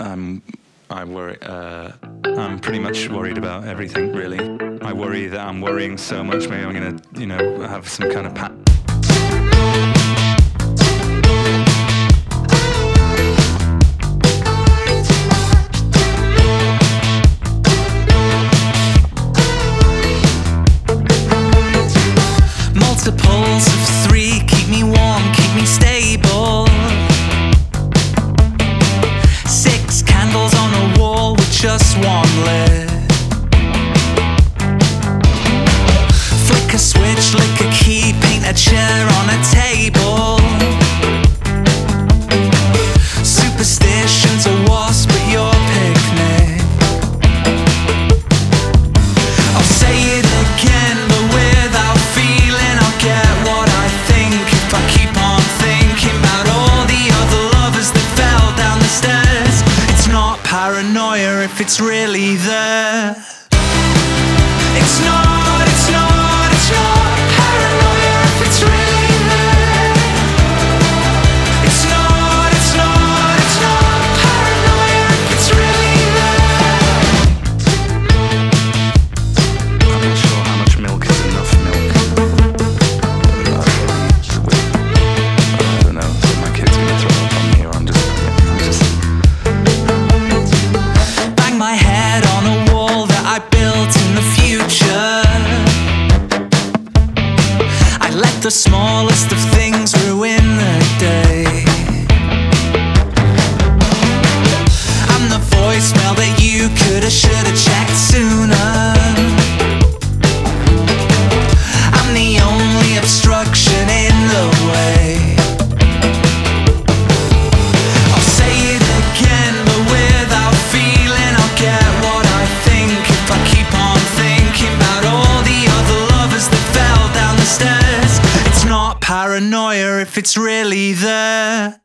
I worry. I'm pretty much worried about everything, really. I worry that I'm worrying so much. Maybe I'm gonna, have some kind of Multiples of 3 keep me warm, keep me stable. 6 candles on a wall with just one lit. Flick a switch, lick a key, paint a chair on a table. Superstition's a wasp at your picnic. I'll say it again, but without feeling I'll get what I think. If I keep on thinking about all the other lovers that fell down the stairs, it's not paranoia if it's really there. It's not paranoia if it's really there. It's not paranoia if it's really there. I'm not sure how much milk is enough milk. I don't know. My kid's gonna throw up on me, or I'm just. Bang my head on a wall that I built in the future. I let the smallest of things ruin the day. I'm the voicemail that you coulda, shoulda checked sooner. I'm the only obstruction in the way. I'll say it again, but without feeling I'll get what I think. If I keep on thinking about all the other lovers that fell down the stairs, it's not paranoia if it's really there.